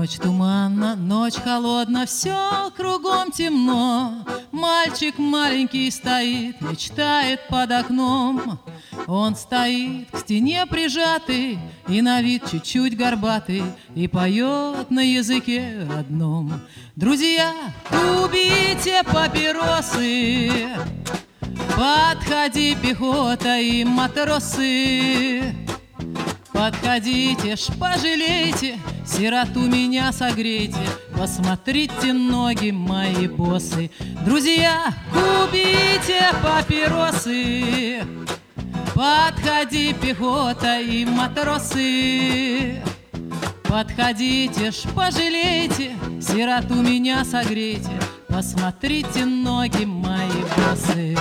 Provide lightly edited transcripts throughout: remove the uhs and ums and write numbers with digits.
Ночь туманна, ночь холодна, все кругом темно. Мальчик маленький стоит, мечтает под окном. Он стоит к стене прижатый и на вид чуть-чуть горбатый, и поет на языке родном. Друзья, курите папиросы, подходи, пехота и матросы. Подходите ж, пожалейте, сироту меня согрейте, посмотрите, ноги мои босы. Друзья, курите папиросы, подходи, пехота и матросы. Подходите ж, пожалейте, сироту меня согрейте, посмотрите, ноги мои босы.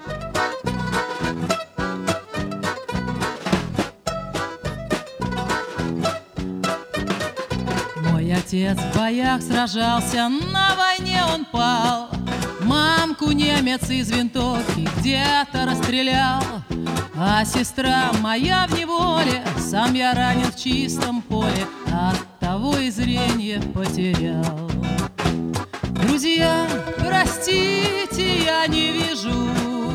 Мой отец в боях сражался, на войне он пал. Мамку немец из винтовки где-то расстрелял. А сестра моя в неволе, сам я ранен в чистом поле, оттого и зрение потерял. Друзья, простите, я не вижу,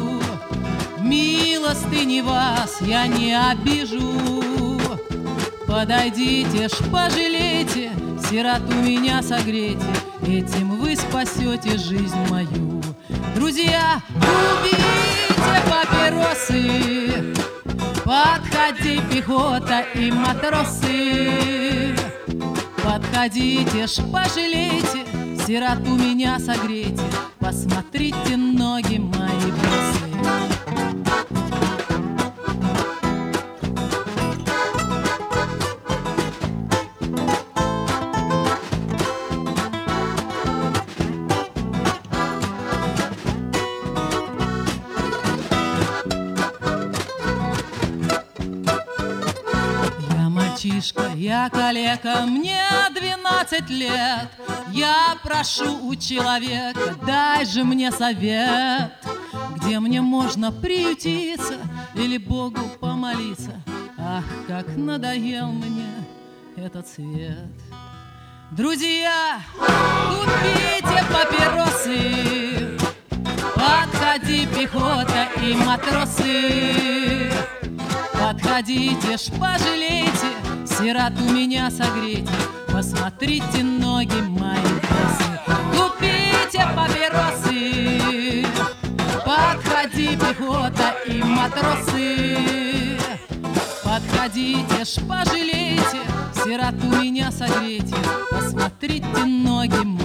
милостыни вас я не обижу. Подойдите ж, пожалейте, сироту меня согрейте, этим вы спасете жизнь мою. Друзья, курите папиросы, подходи, пехота и матросы. Подходите ж, пожалейте, сироту меня согрейте, посмотрите, ноги мои босые. Я калека, мне 12 лет. Я прошу у человека, дай же мне совет, где мне можно приютиться или Богу помолиться. Ах, как надоел мне этот свет. Друзья, купите папиросы, подходи, пехота и матросы. Подходите ж, пожалейте, сироту меня согрейте, посмотрите, ноги мои босы. Купите папиросы, подходи, пехота и матросы. Подходите ж, пожалейте, сироту меня согрейте, посмотрите, ноги мои.